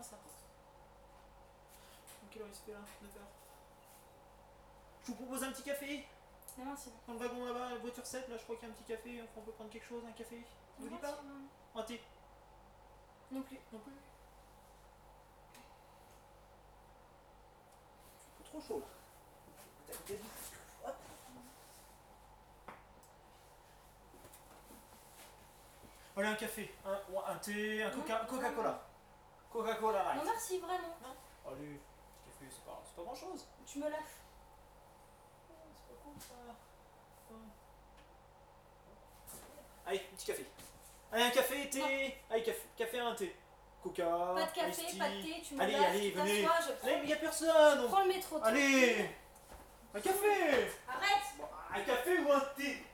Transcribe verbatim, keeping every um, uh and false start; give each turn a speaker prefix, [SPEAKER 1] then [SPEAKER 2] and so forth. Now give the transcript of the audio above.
[SPEAKER 1] ça. Quelle heure il se fait là? neuf heures. Je vous propose un petit café.
[SPEAKER 2] Non, merci.
[SPEAKER 1] Dans le wagon là-bas, la voiture sept, là je crois qu'il y a un petit café. On peut prendre quelque chose, un café. Ça vous dit pas? Un thé?
[SPEAKER 2] Non plus.
[SPEAKER 1] Non plus. C'est pas trop chaud là. Hop. Voilà un café, un, un thé, un Coca, Coca-Cola. Coca-Cola light.
[SPEAKER 2] Non merci, vraiment.
[SPEAKER 1] Non. Allez, petit café, c'est pas, pas grand chose.
[SPEAKER 2] Tu me lâches.
[SPEAKER 1] C'est pas cool ça. Allez, petit café. Allez, un café, thé. Non. Allez, café, café, un thé. Coca.
[SPEAKER 2] Pas de café, pas de thé, tu me
[SPEAKER 1] allez,
[SPEAKER 2] lâches,
[SPEAKER 1] allez,
[SPEAKER 2] tu
[SPEAKER 1] venez.
[SPEAKER 2] t'assois, je prends.
[SPEAKER 1] Allez, mais y a personne.
[SPEAKER 2] Je prends le métro.
[SPEAKER 1] Allez. Un café.
[SPEAKER 2] Arrête.
[SPEAKER 1] Bon, un café ou un thé?